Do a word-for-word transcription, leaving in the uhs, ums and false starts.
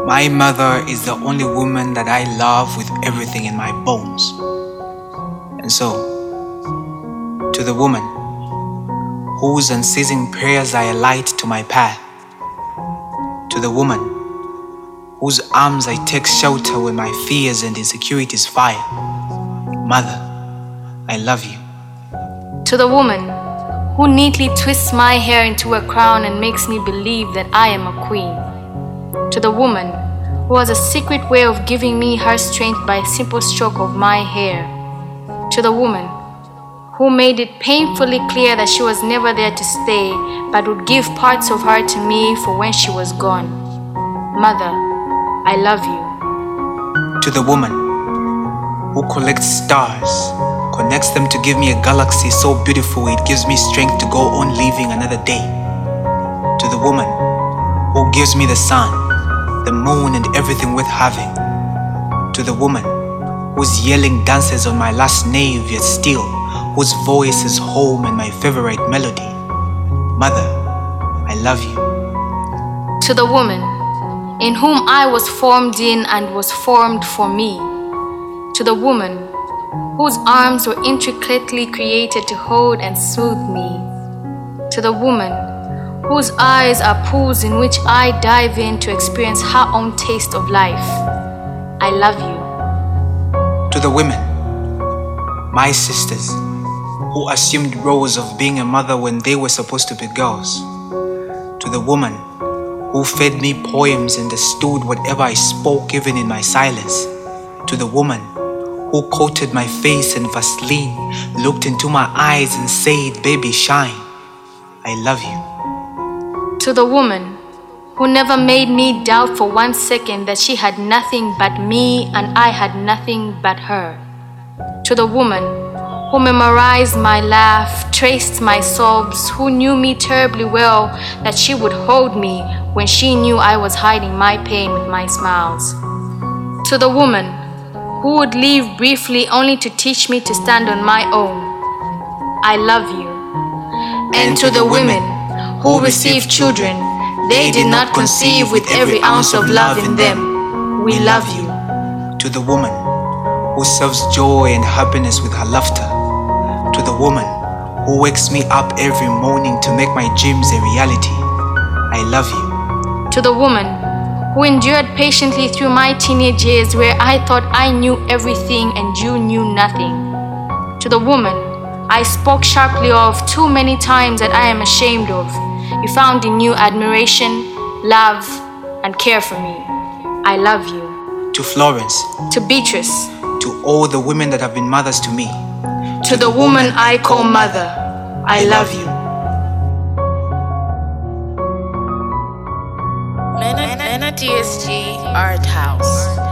My mother is the only woman that I love with everything in my bones. And so, to the woman whose unceasing prayers are a light to my path, to the woman whose arms I take shelter when my fears and insecurities fire, Mother, I love you. To the woman who neatly twists my hair into a crown and makes me believe that I am a queen. To the woman who has a secret way of giving me her strength by a simple stroke of my hair. To the woman who made it painfully clear that she was never there to stay, but would give parts of her to me for when she was gone. Mother, I love you. To the woman who collects stars, connects them to give me a galaxy so beautiful it gives me strength to go on living another day. To the woman who gives me the sun, the moon and everything worth having. To the woman whose yelling dances on my last nave yet still, whose voice is home and my favorite melody. Mother, I love you. To the woman in whom I was formed in and was formed for me. To the woman whose arms were intricately created to hold and soothe me. To the woman whose eyes are pools in which I dive in to experience her own taste of life. I love you. To the women, my sisters, who assumed roles of being a mother when they were supposed to be girls. To the woman who fed me poems and understood whatever I spoke even in my silence. To the woman who coated my face in Vaseline, looked into my eyes and said, baby, shine. I love you. To the woman who never made me doubt for one second that she had nothing but me and I had nothing but her. To the woman who memorized my laugh, traced my sobs, who knew me terribly well that she would hold me when she knew I was hiding my pain with my smiles. To the woman who would leave briefly only to teach me to stand on my own. I love you. And to the women who received children, they did not conceive with every ounce of love in them. We love you. To the woman who serves joy and happiness with her laughter. To the woman who wakes me up every morning to make my dreams a reality. I love you. To the woman who endured patiently through my teenage years where I thought I knew everything and you knew nothing. To the woman I spoke sharply of too many times that I am ashamed of, you found in you admiration, love, and care for me. I love you. To Florence. To Beatrice. To all the women that have been mothers to me. To, to the, the woman I call mother, I love you. Mena D S G Art House.